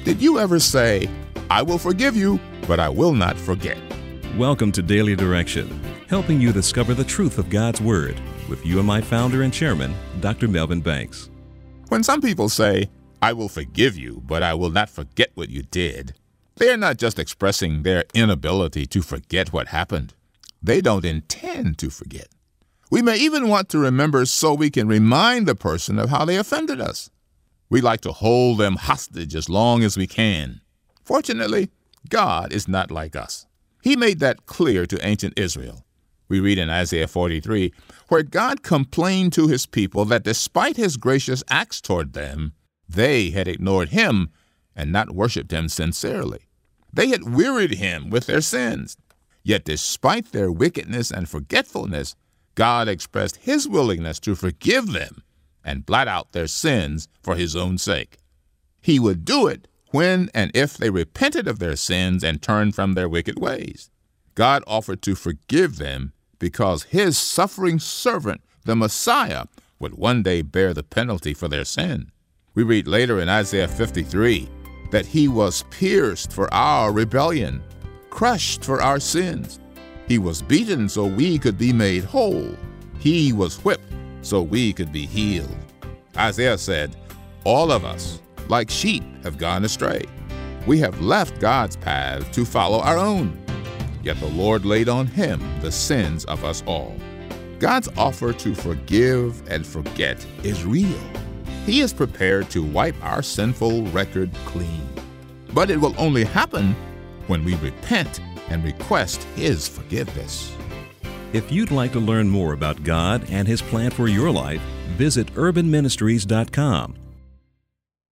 Did you ever say, I will forgive you, but I will not forget? Welcome to Daily Direction, helping you discover the truth of God's Word with UMI founder and chairman, Dr. Melvin Banks. When some people say, I will forgive you, but I will not forget what you did, they are not just expressing their inability to forget what happened. They don't intend to forget. We may even want to remember so we can remind the person of how they offended us. We like to hold them hostage as long as we can. Fortunately, God is not like us. He made that clear to ancient Israel. We read in Isaiah 43, where God complained to his people that despite his gracious acts toward them, they had ignored him and not worshipped him sincerely. They had wearied him with their sins. Yet despite their wickedness and forgetfulness, God expressed his willingness to forgive them and blot out their sins for his own sake. He would do it when and if they repented of their sins and turned from their wicked ways. God offered to forgive them because his suffering servant, the Messiah, would one day bear the penalty for their sin. We read later in Isaiah 53 that he was pierced for our rebellion, crushed for our sins. He was beaten so we could be made whole. He was whipped so we could be healed. Isaiah said, all of us, like sheep, have gone astray. We have left God's path to follow our own. Yet the Lord laid on him the sins of us all. God's offer to forgive and forget is real. He is prepared to wipe our sinful record clean. But it will only happen when we repent and request his forgiveness. If you'd like to learn more about God and his plan for your life, visit urbanministries.com